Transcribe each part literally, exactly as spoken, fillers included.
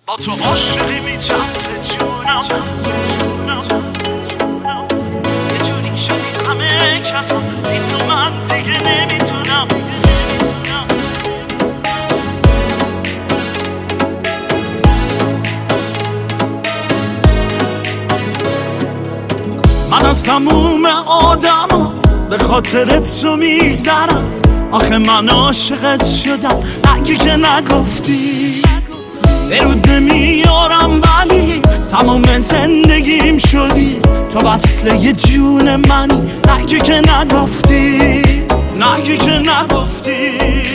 با تو عاشقی میچسبه جونم، یه جوری شدی همه کسا بی تو من دیگه نمیتونم. من از تموم آدم به خاطرت تو میگذرم، آخه من عاشقت شدم اگه که نگفتی. برود نمیارم ولی تمام زندگیم شدی، تو وصله جون منی اگه که نگفتی، نگه که نگفتی.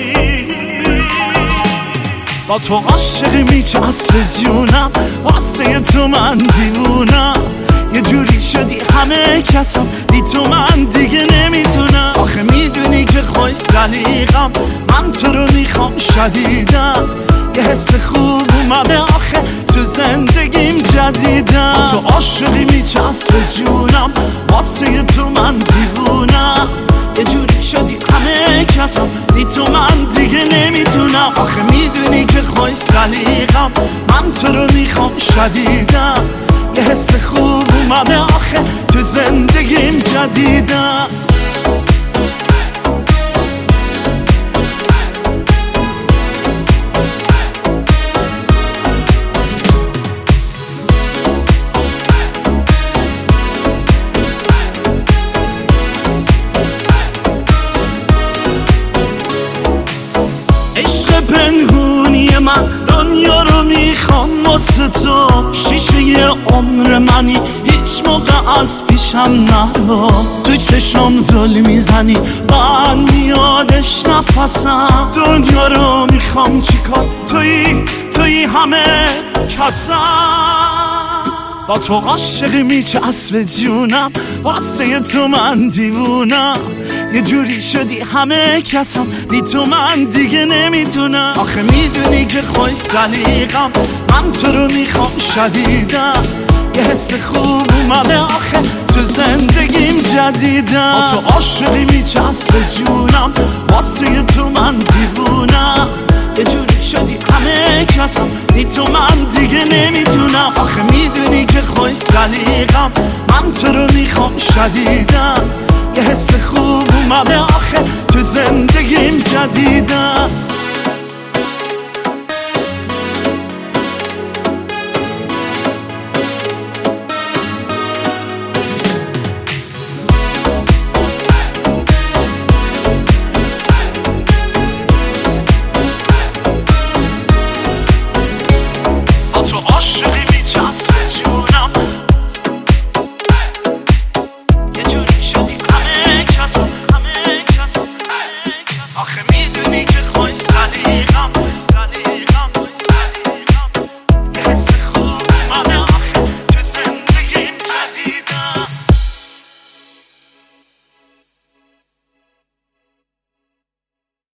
با تو عاشقی میچسبه جونم، واسه تو من دیوونم، یه جوری شدی همه کسم بی تو من دیگه نمیتونم. آخه میدونی که خوش سلیقم، من تو رو میخوام شدیدم، یه حس خوب اومده آخه تو زندگیم جدیدم. تو عاشقی میچسبه جونم، واسه تو من دیوونم، یه جوری شدی همه کسم بی تو من دیگه نمیتونم. آخه میدونی که خوش سلیقم، من تو رو میخوام شدیدم، یه حس خوب اومده آخه تو زندگیم جدیدم. عشق پنهونی من دنیا رو میخوام واسه تو، شیشه عمر منی هیچ موقع از پیشم نرو، تو چشم زل میزنی من میادش نفسم. دنیا رو میخوام چیکار، توی توی همه کسم. با تو عاشقی میچسبه جونم، واسه تو من دیوونم، یه جوری شدی همه کسم بی تو من دیگه نمیتونم. آخه میدونی که خوش سلیقم، من تو رو میخوام شدیدم، یه حس خوب اومده آخه تو زندگیم جدیدم. با تو عاشقی میچسبه جونم، واسه تو من دیوونم، یه جوری شدی همه کسم بی تو من دیگه نمیتونم. آخه میدونی که خوش سلیقم، من تو رو میخوام شدیدم، یه حس خوب اومده آخه تو زندگیم جدیدم.